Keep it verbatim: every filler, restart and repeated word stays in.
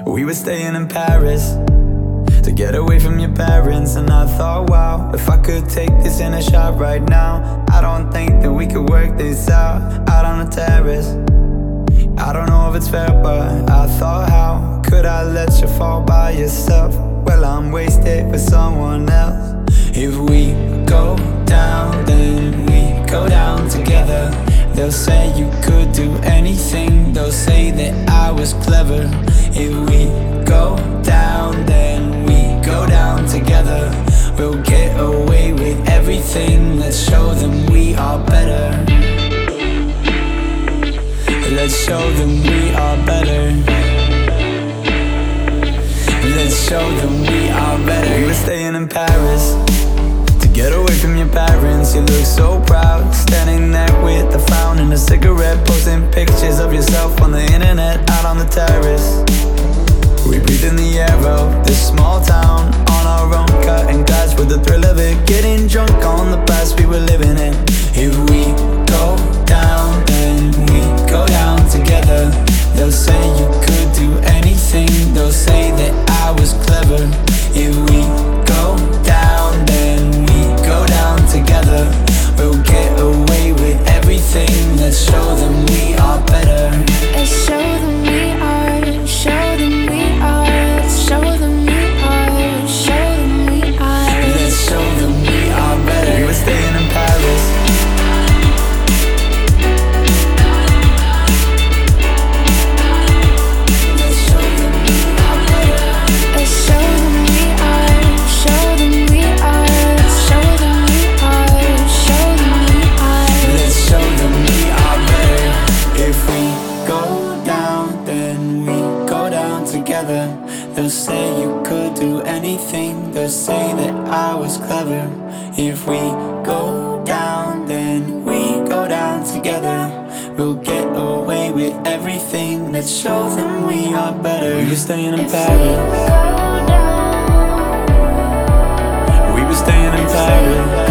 We were staying in Paris to get away from your parents, and I thought, wow, if I could take this in a shot right now, I don't think that we could work this out, out on the terrace. I don't know if it's fair, but I thought, how could I let you fall by yourself? Well, I'm wasted with someone else. If we go down, then we go down together. They'll say you could do anything, they'll say that I was clever. If we go down, then we go down together. We'll get away with everything, let's show them we are better. Let's show them we are better. Let's show them we are better. We were staying in Paris to get away from your parents. You look so proud, standing there with a frown and a cigarette, posting pictures of yourself on the internet, out on the terrace. We breathe in the air of this small town, on our own, cutting glass with the thrill of it, getting drunk on the past we were living in. If we go down, then we go down together. They'll say you could do anything, they'll say that I was clever. If we go down, then we go down together. We'll get away with everything, let's show them we are better. Let's show them we are, show them we are, let's show them we are, show them we are. Let's show them we are better. We were staying in Paris. They'll say you could do anything, they'll say that I was clever. If we go down, then we go down together. We'll get away with everything, let's show them we are better. We were staying in Paris. We were staying in Paris.